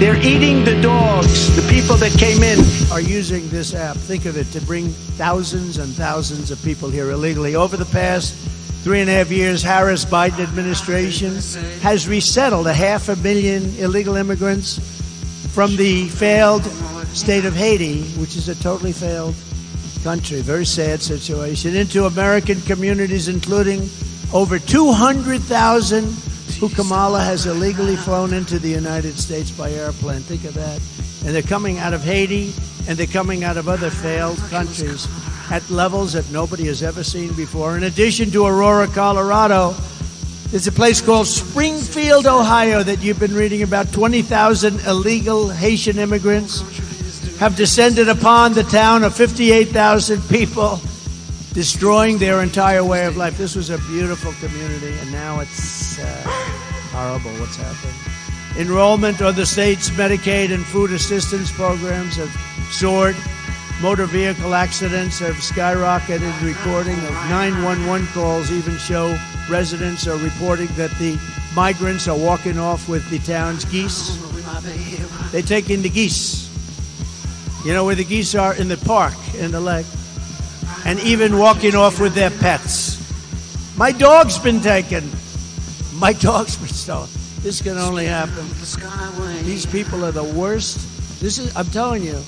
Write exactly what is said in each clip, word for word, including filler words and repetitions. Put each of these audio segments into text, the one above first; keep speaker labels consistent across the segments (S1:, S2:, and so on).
S1: They're eating the dogs. The people that came in are using this app. Think of it, to bring thousands and thousands of people here illegally. Over the past three and a half years, Harris-Biden administration has resettled a half a million illegal immigrants from the failed state of Haiti, which is a totally failed country, very sad situation, into American communities, including over two hundred thousand who Kamala has illegally flown into the United States by airplane. Think of that. And they're coming out of Haiti, and they're coming out of other failed countries at levels that nobody has ever seen before. In addition to Aurora, Colorado, there's a place called Springfield, Ohio, that you've been reading about. twenty thousand illegal Haitian immigrants have descended upon the town of fifty-eight thousand people, destroying their entire way of life. This was a beautiful community, and now it's uh, horrible what's happened. Enrollment on the state's Medicaid and food assistance programs have soared. Motor vehicle accidents have skyrocketed. Recording of nine one one calls even show residents are reporting that the migrants are walking off with the town's geese. They take in the geese. You know where the geese are? In the park, in the lake. And even walking off with their pets. My dog's been taken. My dog's been stolen. This can only happen. These people are the worst. This is, I'm telling you,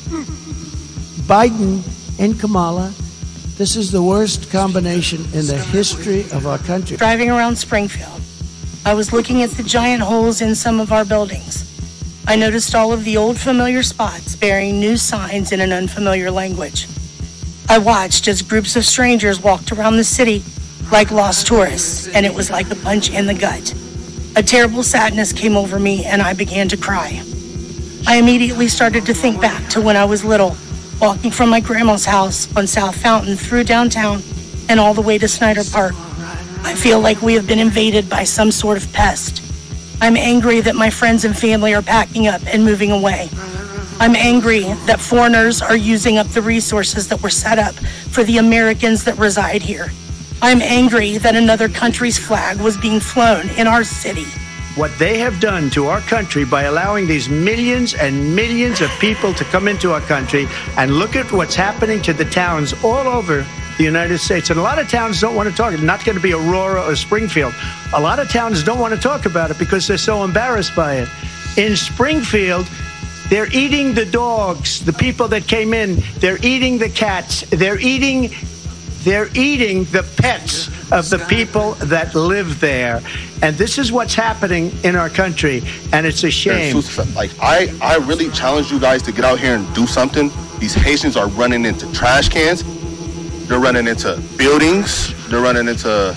S1: Biden and Kamala, this is the worst combination in the history of our country.
S2: Driving around Springfield, I was looking at the giant holes in some of our buildings. I noticed all of the old familiar spots bearing new signs in an unfamiliar language. I watched as groups of strangers walked around the city like lost tourists, and it was like a punch in the gut. A terrible sadness came over me, and I began to cry. I immediately started to think back to when I was little, walking from my grandma's house on South Fountain through downtown and all the way to Snyder Park. I feel like we have been invaded by some sort of pest. I'm angry that my friends and family are packing up and moving away. I'm angry that foreigners are using up the resources that were set up for the Americans that reside here. I'm angry that another country's flag was being flown in our city.
S1: What they have done to our country by allowing these millions and millions of people to come into our country, and look at what's happening to the towns all over the United States. And a lot of towns don't want to talk. It's not going to be Aurora or Springfield. A lot of towns don't want to talk about it because they're so embarrassed by it. In Springfield, they're eating the dogs, the people that came in. They're eating the cats. They're eating, they're eating the pets of the people that live there. And this is what's happening in our country, and it's a shame.
S3: Like, I, I really challenge you guys to get out here and do something. These Haitians are running into trash cans. They're running into buildings. They're running into...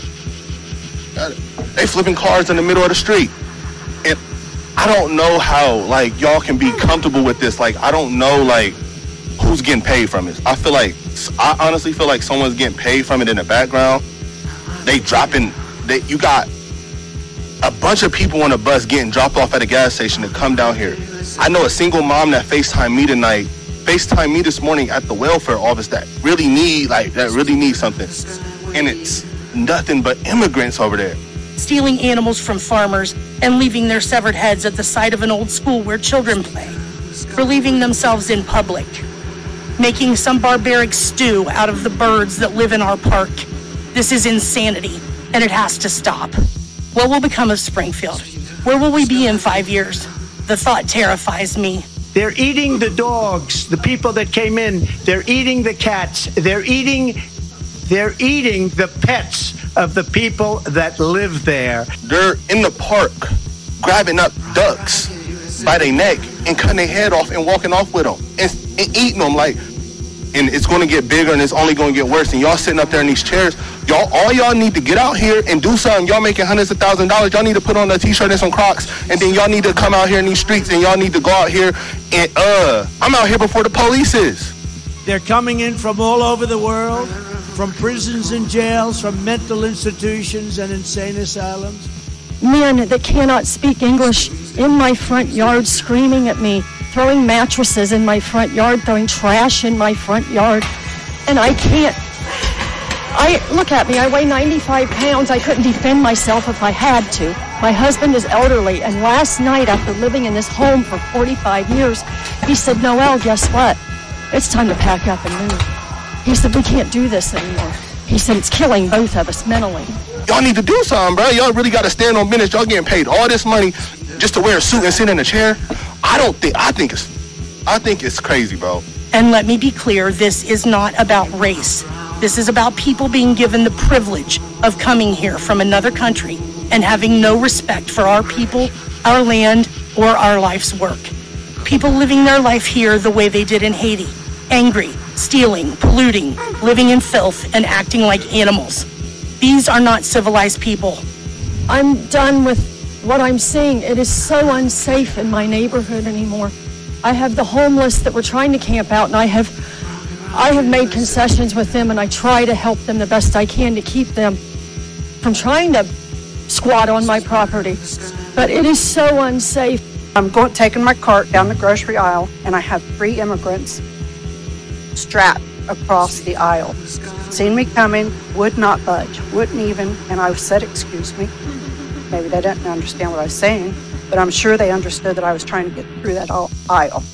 S3: They flipping cars in the middle of the street. And I don't know how, like, y'all can be comfortable with this. Like, I don't know, like, who's getting paid from it. I feel like... I honestly feel like someone's getting paid from it in the background. They dropping... They, you got a bunch of people on a bus getting dropped off at a gas station to come down here. I know a single mom that FaceTimed me tonight, FaceTimed me this morning at the welfare office that really need, like, that really need something. And it's nothing but immigrants over there.
S2: Stealing animals from farmers and leaving their severed heads at the side of an old school where children play. Relieving themselves in public. Making some barbaric stew out of the birds that live in our park. This is insanity, and it has to stop. What will become of Springfield? Where will we be in five years? The thought terrifies me.
S1: They're eating the dogs, the people that came in. They're eating the cats. They're eating, they're eating the pets of the people that live there.
S3: They're in the park grabbing up ducks by their neck and cutting their head off and walking off with them and, and eating them, like, and it's going to get bigger and it's only going to get worse. And y'all sitting up there in these chairs, y'all, all y'all need to get out here and do something. Y'all making hundreds of thousands of dollars. Y'all need to put on a t-shirt and some Crocs, and then y'all need to come out here in these streets, and y'all need to go out here and, uh, I'm out here before the police is.
S1: They're coming in from all over the world, from prisons and jails, from mental institutions and insane asylums.
S4: Men that cannot speak English in my front yard screaming at me, throwing mattresses in my front yard, throwing trash in my front yard, and I can't, I look at me, I weigh ninety-five pounds. I couldn't defend myself if I had to. My husband is elderly, and last night, after living in this home for forty-five years, he said, Noelle, guess what? It's time to pack up and move. He said, we can't do this anymore. He said, it's killing both of us mentally.
S3: Y'all need to do something, bro. Y'all really got to stand on business. Y'all getting paid all this money just to wear a suit and sit in a chair. I don't think, I think it's, I think it's crazy, bro.
S2: And let me be clear, this is not about race. This is about people being given the privilege of coming here from another country and having no respect for our people, our land, or our life's work. People living their life here the way they did in Haiti, angry, stealing, polluting, living in filth, and acting like animals. These are not civilized people.
S4: I'm done with what I'm seeing. It is so unsafe in my neighborhood anymore. I have the homeless that were trying to camp out, and I have I have made concessions with them, and I try to help them the best I can to keep them from trying to squat on my property. But it is so unsafe.
S5: I'm going taking my cart down the grocery aisle, and I have three immigrants strapped across the aisle. Seen me coming, would not budge, wouldn't even, and I said, excuse me. Maybe they didn't understand what I was saying, but I'm sure they understood that I was trying to get through that aisle.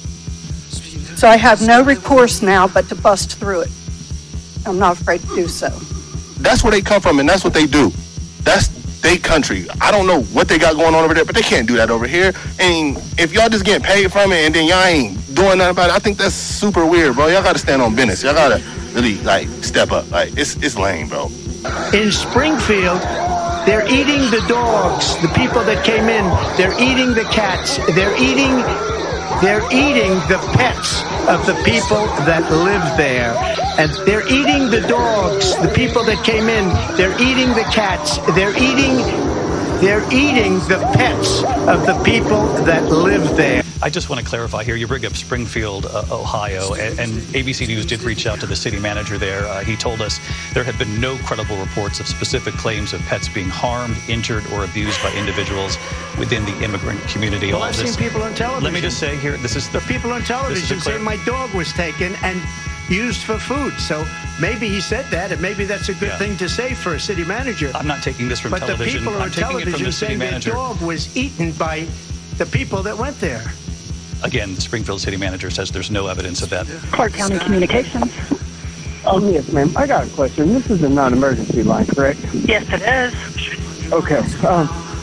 S5: So I have no recourse now but to bust through it. I'm not afraid to do so.
S3: That's where they come from, and that's what they do. That's their country. I don't know what they got going on over there, but they can't do that over here. And if y'all just getting paid from it and then y'all ain't doing nothing about it, I think that's super weird, bro. Y'all got to stand on business. Y'all got to really, like, step up. Like, it's, it's lame, bro.
S1: In Springfield, they're eating the dogs, the people that came in. They're eating the cats. They're eating... They're eating the pets of the people that live there. And they're eating the dogs, the people that came in. They're eating the cats. They're eating, they're eating the pets of the people that live there.
S6: I just want to clarify here. You bring up Springfield, uh, Ohio, and, and A B C News did reach out to the city manager there. Uh, he told us there have been no credible reports of specific claims of pets being harmed, injured, or abused by individuals within the immigrant community.
S1: Well,
S6: All
S1: I've
S6: this,
S1: seen people on television.
S6: Let me just say here, this is
S1: the people on television
S6: clear,
S1: say my dog was taken and used for food. So maybe he said that, and maybe that's a good yeah. thing to say for a city manager.
S6: I'm not taking this from
S1: but
S6: television.
S1: But the people
S6: I'm
S1: on television saying their
S6: manager.
S1: dog was eaten by the people that went there.
S6: Again, the Springfield city manager says there's no evidence of that.
S4: Clark County Communications.
S7: Oh, yes, ma'am. I got a question. This is a non-emergency line, correct?
S2: Yes, it is.
S7: Okay. Um,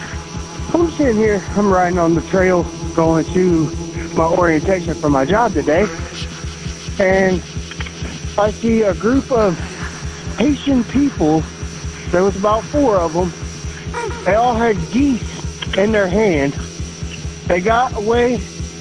S7: I'm sitting here. I'm riding on the trail going to my orientation for my job today. And I see a group of Haitian people. There was about four of them. They all had geese in their hand. They got away.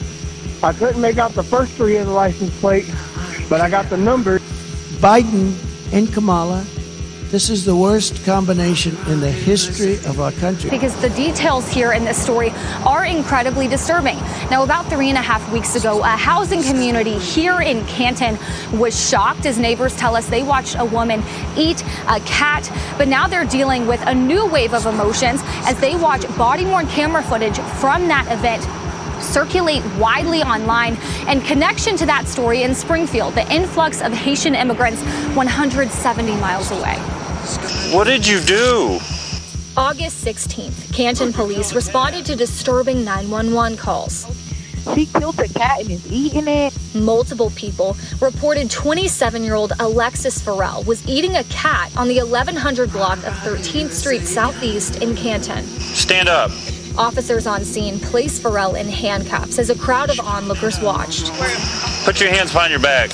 S7: I couldn't make out the first three of the license plate, but I got the number.
S1: Biden and Kamala, this is the worst combination in the history of our country.
S8: Because the details here in this story are incredibly disturbing. Now, about three and a half weeks ago, a housing community here in Canton was shocked as neighbors tell us they watched a woman eat a cat. But now they're dealing with a new wave of emotions as they watch body-worn camera footage from that event circulate widely online. And connection to that story in Springfield, the influx of Haitian immigrants one hundred seventy miles away.
S9: What did you do?
S8: August sixteenth, Canton police responded to disturbing nine one one calls.
S10: He killed the cat and is eating it.
S8: Multiple people reported twenty-seven-year-old Alexis Farrell was eating a cat on the eleven hundred block of thirteenth Street Southeast in Canton.
S9: Stand up.
S8: Officers on scene placed Farrell in handcuffs as a crowd of onlookers watched.
S9: Put your hands behind your back.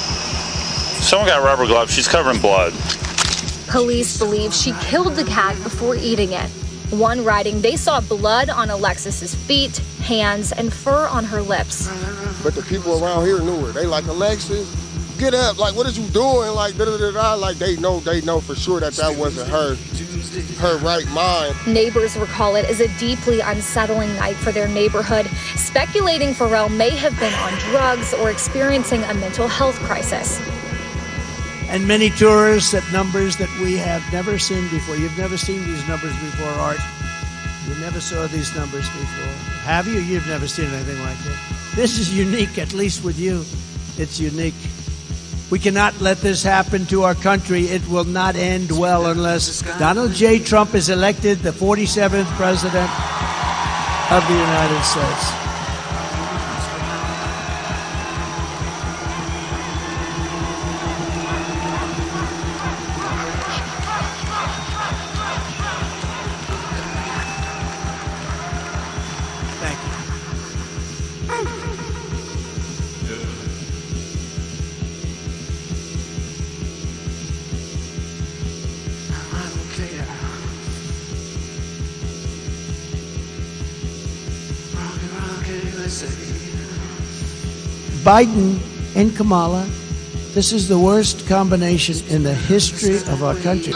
S9: Someone got rubber gloves. She's covered in blood.
S8: Police believe she killed the cat before eating it. One writing, they saw blood on Alexis's feet, hands, and fur on her lips.
S11: But the people around here knew her. They like, Alexis, get up. Like, what are you doing? Like, da da da da. Like, they know, they know for sure that that wasn't her, her right mind.
S8: Neighbors recall it as a deeply unsettling night for their neighborhood, speculating Farrell may have been on drugs or experiencing a mental health crisis.
S1: And many tourists at numbers that we have never seen before. You've never seen these numbers before, Art. You never saw these numbers before. Have you? You've never seen anything like this. This is unique, at least with you. It's unique. We cannot let this happen to our country. It will not end well unless Donald J. Trump is elected the forty-seventh president of the United States. Biden and Kamala, this is the worst combination in the history of our country.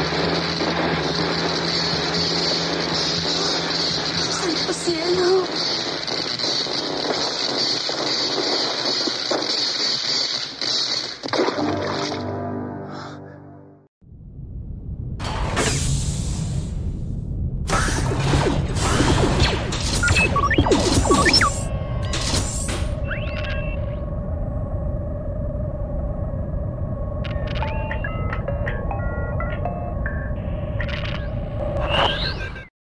S12: Cielo.